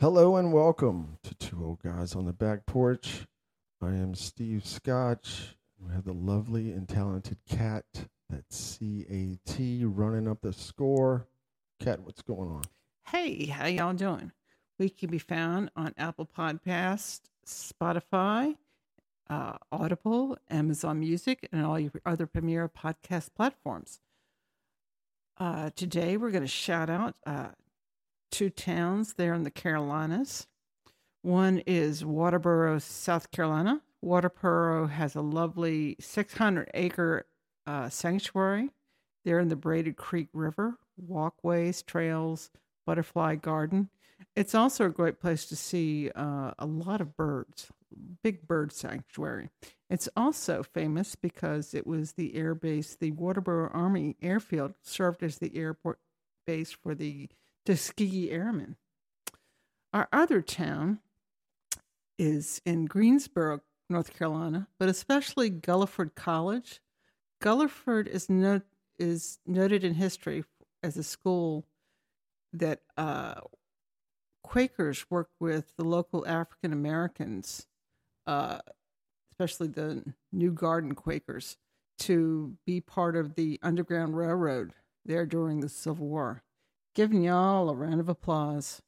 Hello and welcome to Two Old Guys on the Back Porch. I am Steve Scotch. We have the lovely and talented Cat, that's CAT, running up the score. Cat, what's going on? Hey, how y'all doing? We can be found on Apple Podcast, Spotify, Audible, Amazon Music, and all your other premier podcast platforms. Today, we're going to shout out two towns there in the Carolinas. One is Waterboro, South Carolina. Waterboro has a lovely 600-acre sanctuary there in the Braided Creek River, walkways, trails, butterfly garden. It's also a great place to see a lot of birds, big bird sanctuary. It's also famous because it was the air base, the Waterboro Army Airfield served as the airport base for the Tuskegee Airmen. Our other town is in Greensboro, North Carolina, but especially Gulliford College. Gulliford is noted in history as a school that Quakers worked with the local African Americans, especially the New Garden Quakers, to be part of the Underground Railroad there during the Civil War. Giving y'all a round of applause.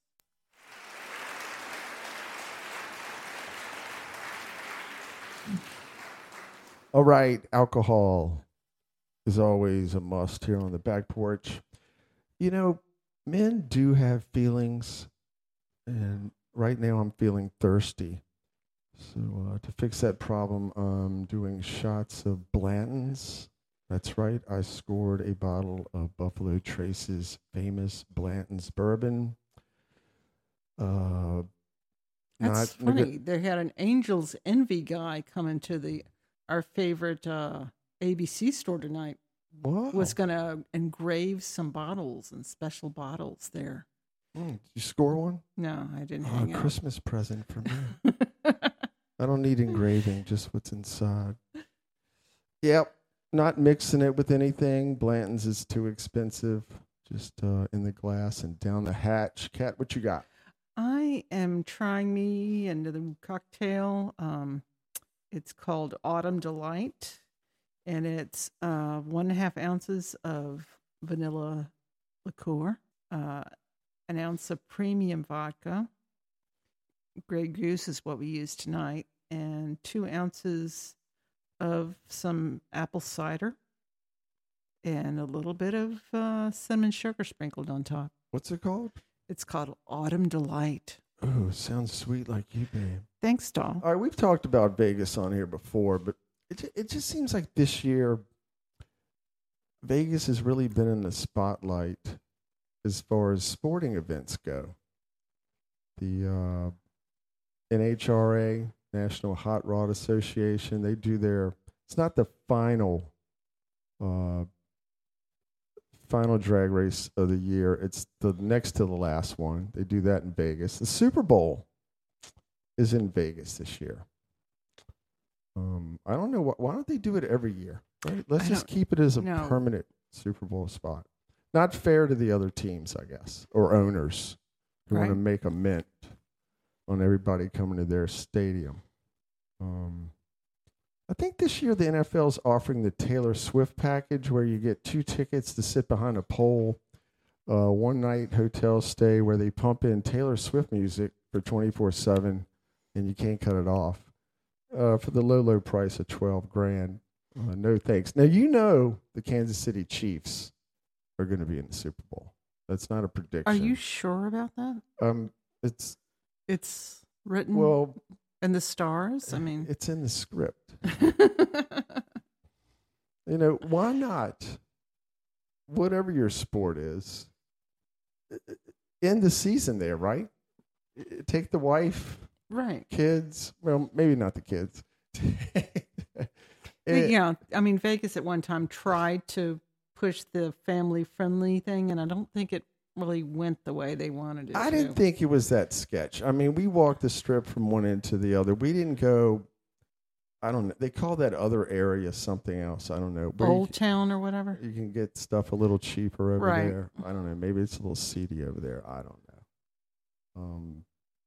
All right, alcohol is always a must here on the back porch. You know, men do have feelings, and right now I'm feeling thirsty. So to fix that problem, I'm doing shots of Blanton's. That's right, I scored a bottle of Buffalo Trace's famous Blanton's bourbon. That's funny. They had an Angel's Envy guy come into our favorite ABC store tonight. Wow. Was going to engrave some bottles and special bottles there. Did you score one? No, I didn't hang out. Christmas present for me. I don't need engraving, just what's inside. Yep, not mixing it with anything. Blanton's is too expensive. Just in the glass and down the hatch. Cat, what you got? I am trying me another cocktail. It's called Autumn Delight, and it's 1.5 ounces of vanilla liqueur, an ounce of premium vodka. Grey Goose is what we use tonight, and 2 ounces of some apple cider, and a little bit of cinnamon sugar sprinkled on top. What's it called? It's called Autumn Delight. Oh, sounds sweet like you, babe. Thanks, doll. All right, we've talked about Vegas on here before, but it just seems like this year Vegas has really been in the spotlight as far as sporting events go. The NHRA, National Hot Rod Association, they do it's not the final drag race of the year. It's the next to the last one. They do that in Vegas. The Super Bowl is in Vegas this year. I don't know why don't they do it every year? Right? Let's just keep it as a permanent Super Bowl spot. Not fair to the other teams, I guess, or owners who want to make a mint on everybody coming to their stadium. I think this year the NFL is offering the Taylor Swift package where you get 2 tickets to sit behind a pole, 1-night hotel stay where they pump in Taylor Swift music for 24/7, and you can't cut it off for the low price of $12,000. No thanks. Now, the Kansas City Chiefs are going to be in the Super Bowl. That's not a prediction. Are you sure about that? It's written in the stars. I mean, it's in the script. Why not? Whatever your sport is, end the season there, right? Take the wife, right? Kids. Well, maybe not the kids. Yeah, I mean, Vegas at one time tried to push the family-friendly thing, and I don't think it really went the way they wanted it. I didn't think it was that sketch. I mean, we walked the strip from one end to the other. We didn't go. I don't know. They call that other area something else. I don't know. Old Town or whatever. You can get stuff a little cheaper over there. I don't know. Maybe it's a little seedy over there. I don't know.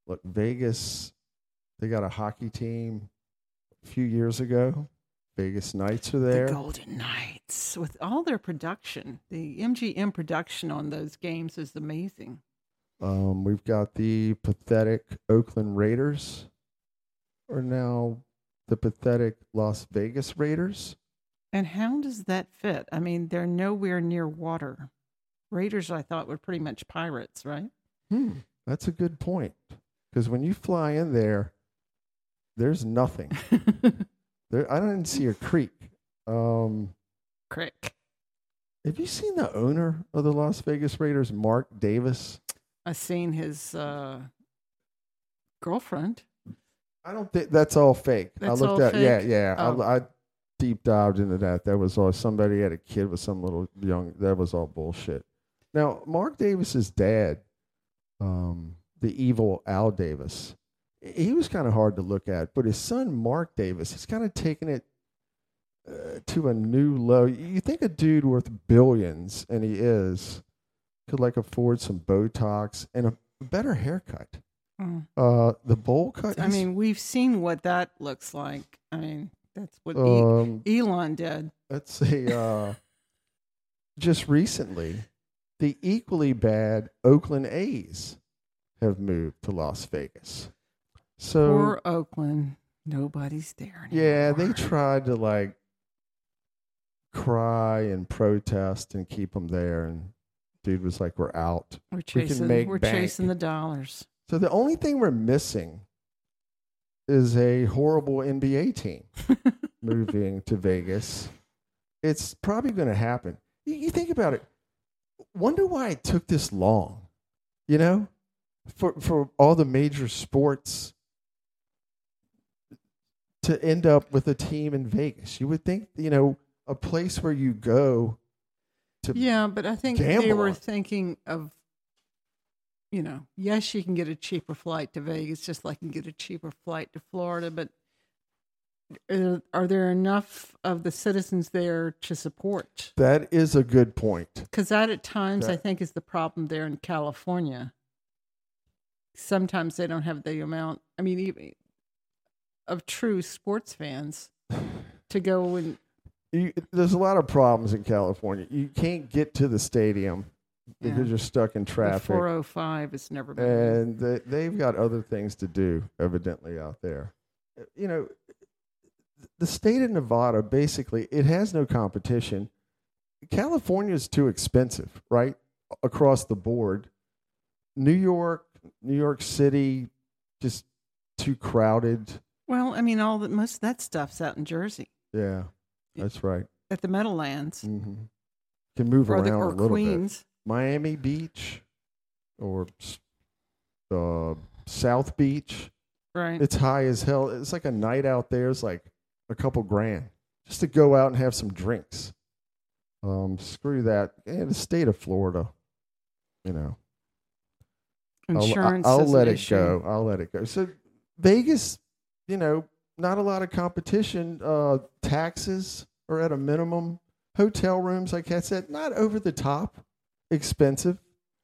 Look, Vegas, they got a hockey team a few years ago. Vegas Knights are there. The Golden Knights, with all their production, the MGM production on those games is amazing. We've got the pathetic Oakland Raiders, are now the pathetic Las Vegas Raiders. And how does that fit? I mean, they're nowhere near water. Raiders, I thought, were pretty much pirates, right? That's a good point. Because when you fly in there, there's nothing. I don't even see a creek. Crick. Have you seen the owner of the Las Vegas Raiders, Mark Davis? I've seen his girlfriend. I don't think that's all fake. That's I looked all at fake? yeah. Oh. I deep dived into that. That was all somebody had a kid with some little young. That was all bullshit. Now Mark Davis's dad, the evil Al Davis, he was kind of hard to look at, but his son Mark Davis, he's kind of taken it to a new low. You think a dude worth billions, and he is, could like afford some Botox and a better haircut. The bowl cut. I mean, we've seen what that looks like. I mean, that's what Elon did. Let's say, just recently, the equally bad Oakland A's have moved to Las Vegas. So Poor Oakland, nobody's there anymore. yeah, they tried to like cry and protest and keep them there, and dude was like, "We're out. We're We can make bank." chasing the dollars. So the only thing we're missing is a horrible NBA team moving to Vegas. It's probably going to happen. You think about it. Wonder why it took this long, you know, for all the major sports to end up with a team in Vegas. You would think, you know, a place where you go to Yeah, but I think they gamble were on. thinking of, you know, yes, you can get a cheaper flight to Vegas, just like you can get a cheaper flight to Florida, but are there enough of the citizens there to support? That is a good point. Because that at times, I That- think, is the problem there in California. Sometimes they don't have the amount, I mean, even of true sports fans to go and There's a lot of problems in California. You can't get to the stadium because you're stuck in the traffic. 405 has never been. And they've got other things to do, evidently, out there. You know, the state of Nevada, basically, it has no competition. California is too expensive, right? Across the board. New York City, just too crowded. Well, I mean, most of that stuff's out in Jersey Yeah, that's right. at the Meadowlands Mm-hmm. Can move or around a little Queens. bit. Miami Beach or South Beach. Right. It's high as hell. It's like a night out there. It's like a couple grand just to go out and have some drinks. Screw that. The state of Florida, you know. Insurance. I'll is let an it issue. go. I'll let it go. So Vegas, you know, not a lot of competition. Taxes are at a minimum. Hotel rooms, like I said, not over the top expensive.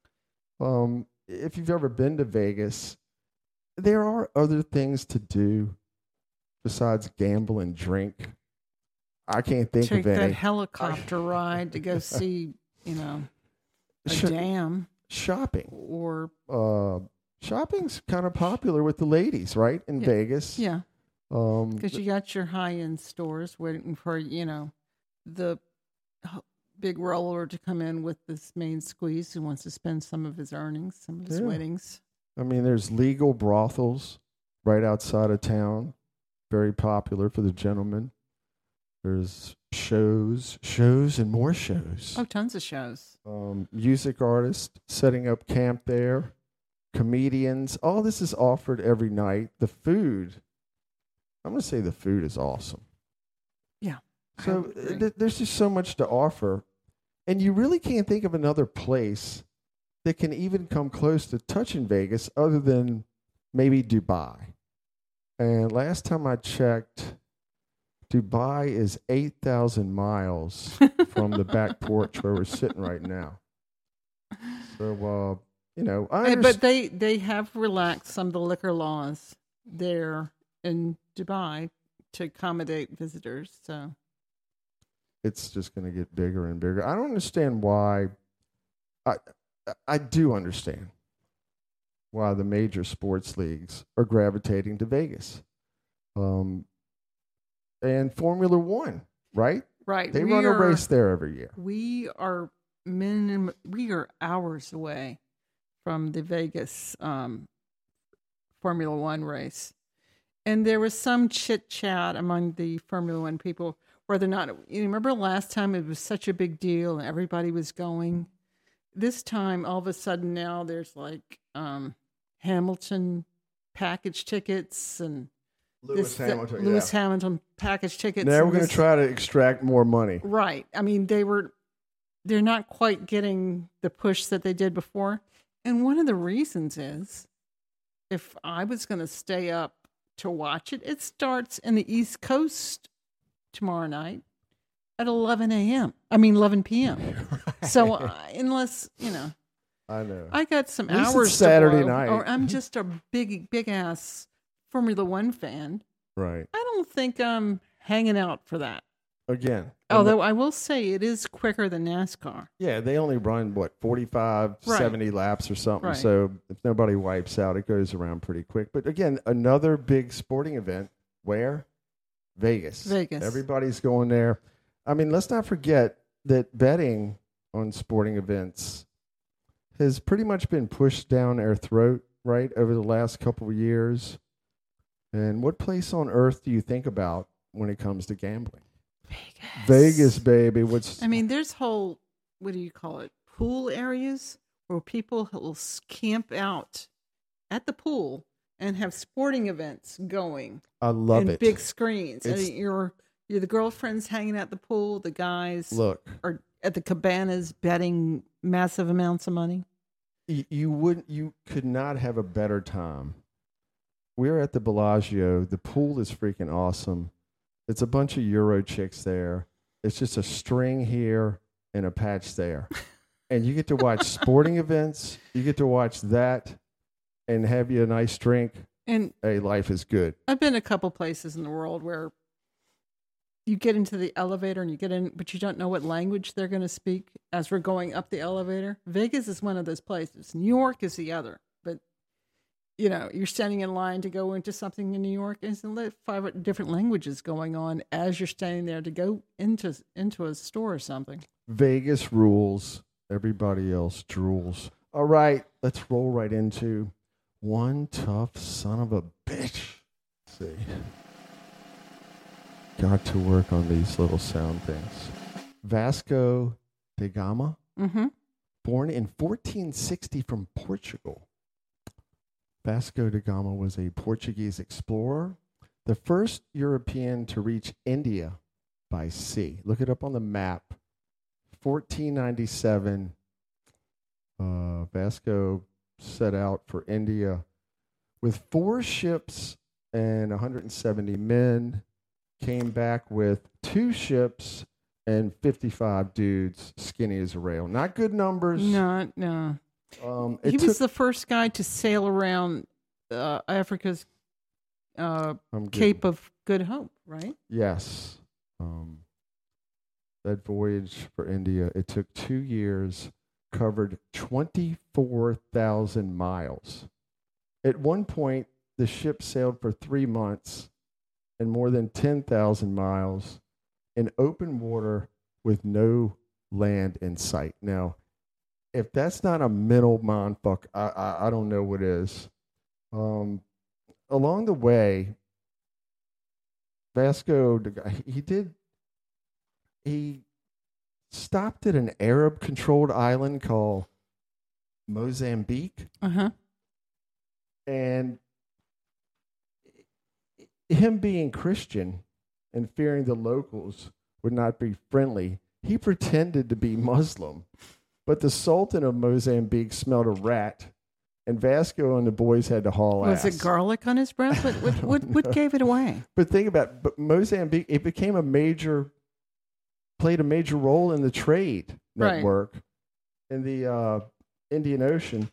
If you've ever been to Vegas, there are other things to do besides gamble and drink. I can't think Take of that any. helicopter ride to go see, you know, a Sh- dam Shopping. or Shopping's kind of popular with the ladies, right? In Yeah. Vegas. yeah, Um, because you got your high end stores waiting for, you know, the big roller to come in with this main squeeze who wants to spend some of his earnings, some of his Yeah. winnings. I mean, there's legal brothels right outside of town, very popular for the gentlemen. There's shows and more shows. Oh, tons of shows. Music artists setting up camp there, comedians. All this is offered every night. The food, I'm going to say the food is awesome. Yeah. I So would agree. there's just so much to offer. And you really can't think of another place that can even come close to touching Vegas other than maybe Dubai. And last time I checked, Dubai is 8,000 miles from the back porch where we're sitting right now. So I But understand. they have relaxed some of the liquor laws there in Dubai to accommodate visitors. So It's just going to get bigger and bigger. I don't understand why. I I do understand why the major sports leagues are gravitating to Vegas. Um, and Formula One, right? right, They run a race there every year. we are we are hours away from the Vegas Formula One race. And there was some chit chat among the Formula One people whether or not, you remember last time it was such a big deal and everybody was going. This time, all of a sudden now there's like Hamilton package tickets and Lewis Hamilton. Lewis Hamilton package tickets. Now we're going to try to extract more money. Right. I mean, they're not quite getting the push that they did before. And one of the reasons is if I was going to stay up to watch it, it starts in the East Coast tomorrow night at 11 p.m. Right. So unless, I know. I got some At least hours it's Saturday to blow, night. or I'm just a big ass Formula One fan. Right. I don't think I'm hanging out for that. Again. Although I will say it is quicker than NASCAR. Yeah, they only run, 45, Right. 70 laps or something. Right. So if nobody wipes out, it goes around pretty quick. But again, another big sporting event. Where? Vegas. Everybody's going there. I mean, let's not forget that betting on sporting events has pretty much been pushed down our throat, right, over the last couple of years. And what place on earth do you think about when it comes to gambling? Vegas, baby. There's whole, what do you call it, pool areas where people will camp out at the pool and have sporting events going. I love it. Big screens. And you're the girlfriends hanging at the pool, the guys are at the cabanas betting massive amounts of money. You could not have a better time. We're at the Bellagio. The pool is freaking awesome. It's a bunch of Euro chicks there. It's just a string here and a patch there. And you get to watch sporting events. You get to watch that and have you a nice drink. And hey, life is good. I've been a couple places in the world where you get into the elevator and you get in, but you don't know what language they're going to speak as we're going up the elevator. Vegas is one of those places. New York is the other. But, you're standing in line to go into something in New York, and there's 5 different languages going on as you're standing there to go into a store or something. Vegas rules. Everybody else drools. All right, let's roll right into one tough son of a bitch. Let's see. Got to work on these little sound things. Vasco da Gama, born in 1460 from Portugal. Vasco da Gama was a Portuguese explorer, the first European to reach India by sea. Look it up on the map. 1497, Vasco set out for India with 4 ships and 170 men. Came back with 2 ships and 55 dudes, skinny as a rail. Not good numbers. No. He was the first guy to sail around Africa's Cape of Good Hope, right? Yes. That voyage for India, it took 2 years, covered 24,000 miles. At one point, the ship sailed for 3 months and more than 10,000 miles in open water with no land in sight. Now, if that's not a mental mindfuck, I don't know what is. Along the way, Vasco, he stopped at an Arab-controlled island called Mozambique. And him being Christian and fearing the locals would not be friendly, he pretended to be Muslim. But the Sultan of Mozambique smelled a rat, and Vasco and the boys had to haul ass. Was it garlic on his breath? What gave it away? But think about it, but Mozambique, it became played a major role in the trade network in the Indian Ocean.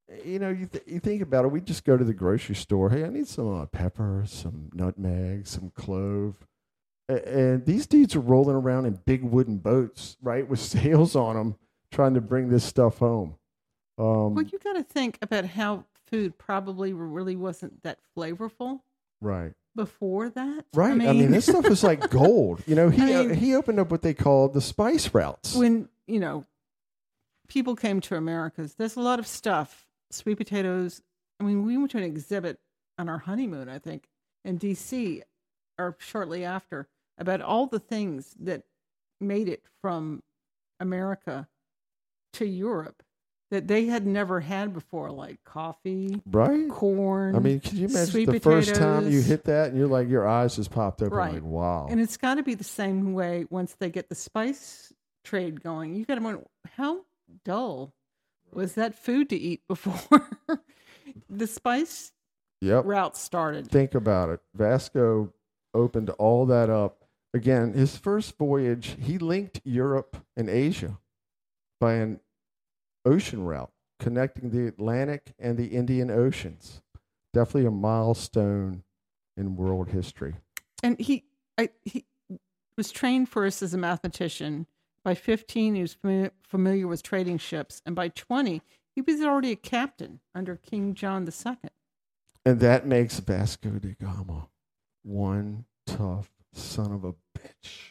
you think about it. We just go to the grocery store. Hey, I need some pepper, some nutmeg, some clove. And these dudes are rolling around in big wooden boats, right, with sails on them, trying to bring this stuff home. Well, you got to think about how food probably really wasn't that flavorful Right. before that. Right. I mean, this stuff is like gold. He opened up what they called the spice routes. When, people came to Americas, there's a lot of stuff, sweet potatoes. I mean, we went to an exhibit on our honeymoon, I think, in D.C. or shortly after about all the things that made it from America to Europe that they had never had before, like coffee, right? Corn. I mean, can you imagine sweet the potatoes. First time you hit that and you're like, your eyes just popped open, Right. like, wow. And it's got to be the same way once they get the spice trade going. You got to wonder, how dull was that food to eat before the spice route started? Think about it. Vasco opened all that up. Again, his first voyage, he linked Europe and Asia by an ocean route connecting the Atlantic and the Indian Oceans. Definitely a milestone in world history. And he was trained first as a mathematician. By 15, he was familiar with trading ships. And by 20, he was already a captain under King John II. And that makes Vasco da Gama one tough son of a bitch.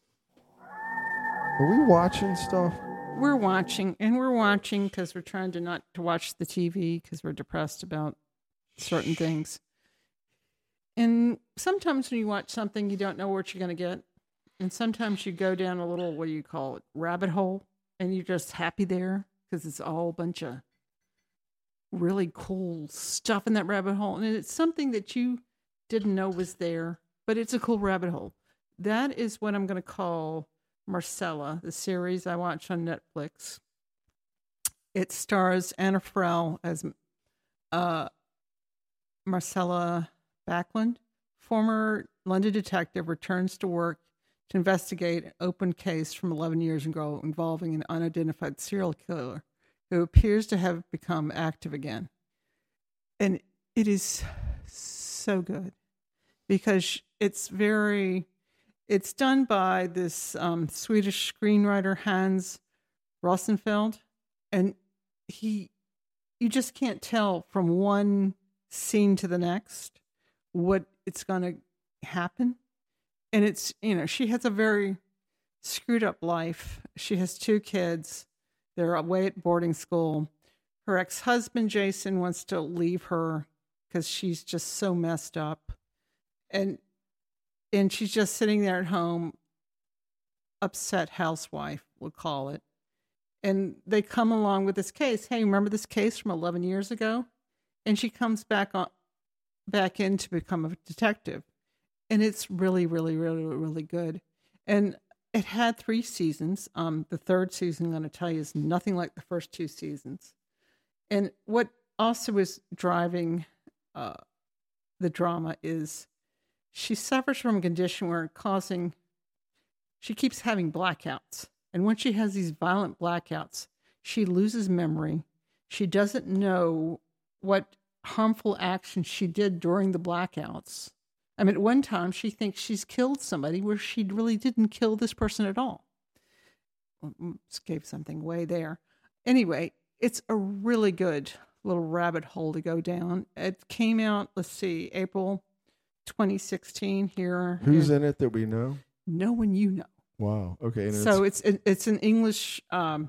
Are we watching stuff? We're watching because we're trying to not to watch the TV because we're depressed about certain things. And sometimes when you watch something, you don't know what you're going to get. And sometimes you go down a little, what do you call it, rabbit hole, and you're just happy there because it's all a bunch of really cool stuff in that rabbit hole. And it's something that you didn't know was there, but it's a cool rabbit hole. That is what I'm going to call Marcella, the series I watched on Netflix. It stars Anna Farrell as Marcella Backlund, former London detective, returns to work to investigate an open case from 11 years ago involving an unidentified serial killer who appears to have become active again. And it is so good because it's done by this Swedish screenwriter, Hans Rosenfeld. And you just can't tell from one scene to the next what it's going to happen. And it's, she has a very screwed up life. She has 2 kids. They're away at boarding school. Her ex-husband, Jason, wants to leave her because she's just so messed up. And she's just sitting there at home, upset housewife, we'll call it. And they come along with this case. Hey, remember this case from 11 years ago? And she comes back in to become a detective. And it's really, really, really, really good. And it had 3 seasons. The 3rd season, I'm going to tell you, is nothing like the first 2 seasons. And what also is driving the drama is she suffers from a condition where she keeps having blackouts. And when she has these violent blackouts, she loses memory. She doesn't know what harmful actions she did during the blackouts. I mean, at one time, she thinks she's killed somebody where she really didn't kill this person at all. Just gave something away there. Anyway, it's a really good little rabbit hole to go down. It came out, April 2016 here. Who's in it that we know? No one you know. Wow. Okay. And so it's an English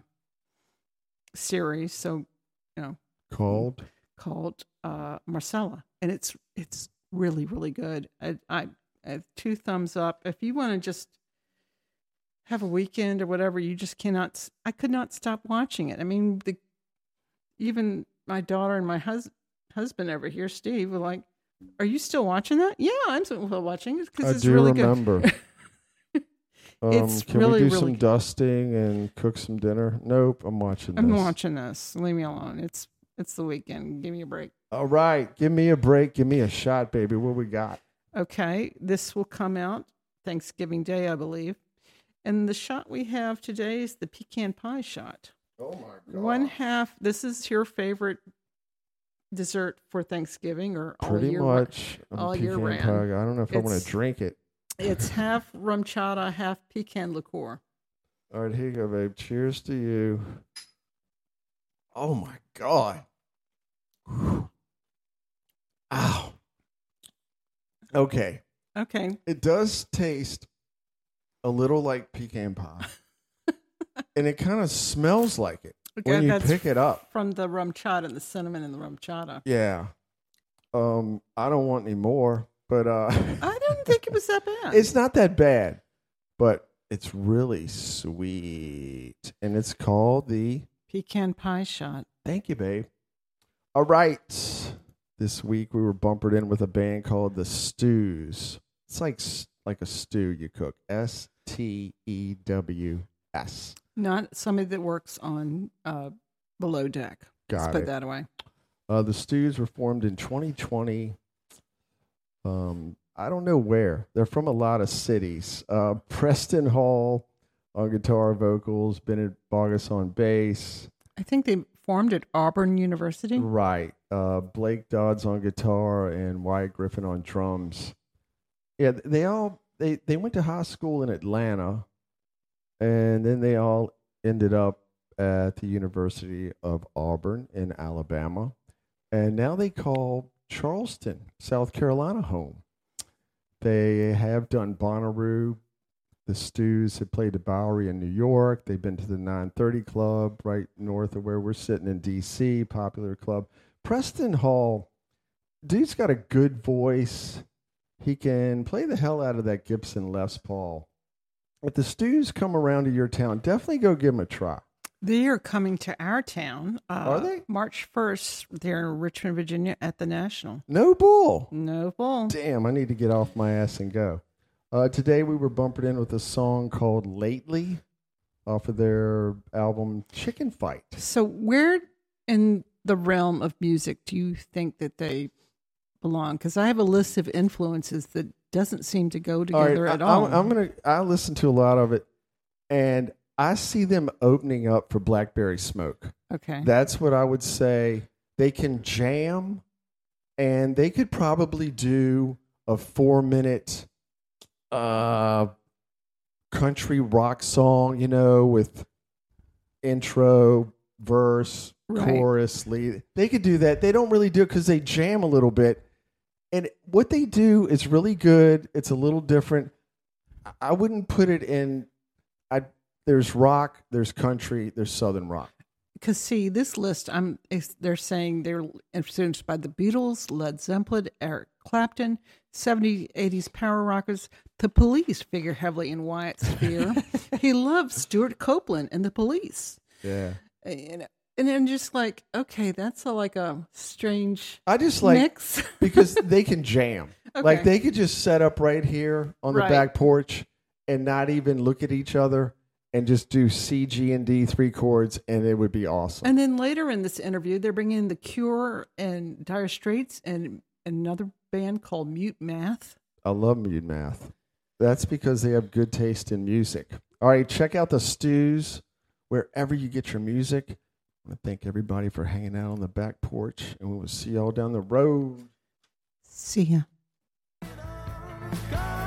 series. So, called Marcella, and it's really, really good. I have 2 thumbs up. If you want to just have a weekend or whatever, I could not stop watching it. I mean, even my daughter and my husband over here, Steve, were like, "Are you still watching that?" Yeah, I'm still watching it because it's really good. I do remember. It's can really, we do really some good. Dusting and cook some dinner? Nope, I'm watching this. I'm watching this. Leave me alone. It's the weekend. Give me a break. All right. Give me a break. Give me a shot, baby. What we got? Okay. This will come out Thanksgiving Day, I believe. And the shot we have today is the pecan pie shot. Oh, my God. One half, this is your favorite dessert for Thanksgiving or all Pretty year much. all year Pecan round. pie. I don't know if I want It's- to drink it. It's half rum chata, half pecan liqueur. All right, here you go, babe. Cheers to you. Oh my God. Whew. Ow. Okay. Okay. It does taste a little like pecan pie. And it kind of smells like it when you That's pick it up. from the rum chata and the cinnamon and the rum chata. Yeah. I don't want any more, but I didn't think it was that bad. it's not that bad, but it's really sweet. And it's called the Pecan pie shot. Thank you, babe. All right. This week we were bumpered in with a band called The Stews. It's like a stew you cook. STEWS. Not somebody that works on below deck. Let's Got put it. that away. The Stews were formed in 2020. I don't know where. They're from a lot of cities. Preston Hall on guitar vocals, Bennett Bogus on bass. I think they formed at Auburn University. Right. Blake Dodds on guitar and Wyatt Griffin on drums. Yeah, they went to high school in Atlanta, and then they all ended up at the University of Auburn in Alabama. And now they call Charleston, South Carolina home. They have done Bonnaroo. The Stews have played the Bowery in New York. They've been to the 930 Club right north of where we're sitting in D.C., popular club. Preston Hall, dude's got a good voice. He can play the hell out of that Gibson Les Paul. If the Stews come around to your town, definitely go give them a try. They are coming to our town. Are they? March 1st. They're in Richmond, Virginia at the National. No bull. No bull. Damn, I need to get off my ass and go. Today we were bumpered in with a song called Lately off of their album Chicken Fight. So where in the realm of music do you think that they belong? Because I have a list of influences that doesn't seem to go together at all. I listen to a lot of it, and I see them opening up for Blackberry Smoke. Okay. That's what I would say. They can jam, and they could probably do a 4-minute country rock song, with intro, verse, Right. chorus, lead. They could do that. They don't really do it because they jam a little bit. And what they do is really good. It's a little different. I wouldn't put it in. There's rock, there's country, there's southern rock. Because see, this list, they're saying they're influenced by the Beatles, Led Zeppelin, Eric Clapton, 70s, 80s power rockers. The Police figure heavily in Wyatt's sphere. He loves Stuart Copeland and the Police. Yeah. And then just like, okay, that's like a strange I just like mix. because they can jam. Okay. Like they could just set up right here on the Right. back porch and not even look at each other and just do C, G, and D 3 chords, and it would be awesome. And then later in this interview, they're bringing in The Cure and Dire Straits and another band called Mute Math. I love Mute Math. That's because they have good taste in music. All right, check out the Stews wherever you get your music. I want to thank everybody for hanging out on the back porch, and we will see y'all down the road. See ya. Go